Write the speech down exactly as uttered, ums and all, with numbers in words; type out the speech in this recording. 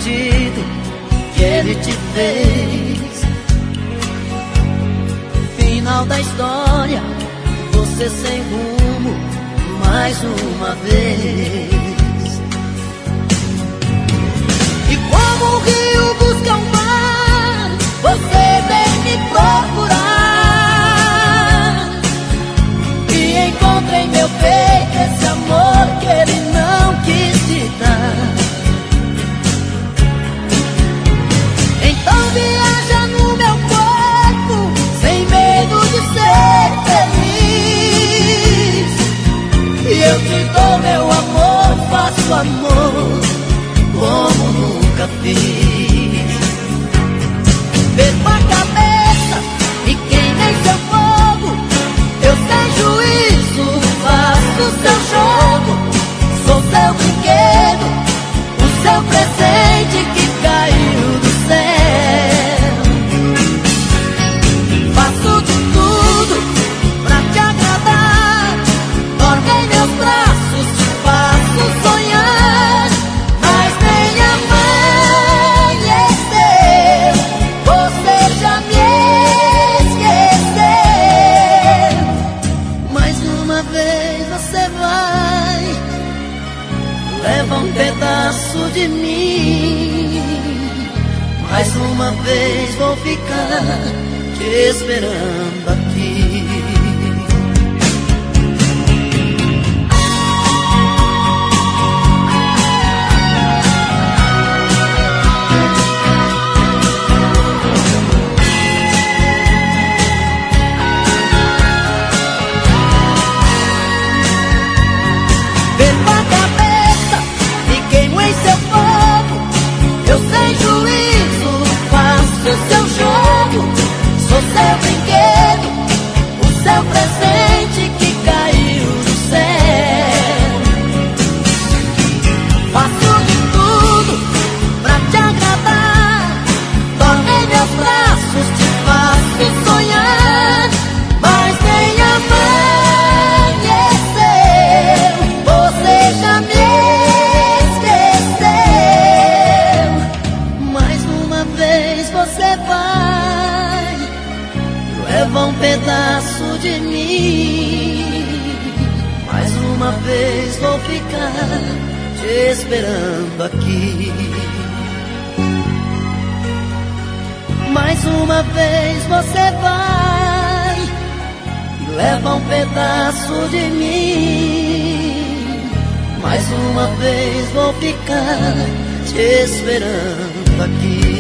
bandido que ele te fez. Final da história, você sem rumo mais uma vez. E como o rio busca o mar, você vem me procurar. E encontra em meu peito esse amor que ele não quis te dar. Então viaja no meu corpo, sem medo de ser feliz. E eu te dou meu amor, faço amor como nunca fiz. Perco a cabeça e queimei seu fogo. Eu sem juízo faço seu jogo. Sou seu brinquedo, o seu presente que caiu do céu. Faço de tudo pra te agradar. Dorme em meus braços, te faço sonhar. Mas nem amanheceu, você já me esqueceu. Mais uma vez você vai, leva um pedaço de mim. Mais uma vez vou ficar te esperando aqui. Perco a cabeça e queimo em seu fogo. Eu sem juízo faço seu jogo. Sou seu brinquedo, o seu presente que caiu do céu. Faço de tudo pra te agradar. Dorme em meus braços, te faço sonhar. Mas nem amanheceu, você já me esqueceu. Mais uma vez você vai, leva um pedaço de mim. Mais uma vez vou ficar te esperando aqui. Mais uma vez você vai, leva um pedaço de mim. Mais uma vez vou ficar te esperando aqui.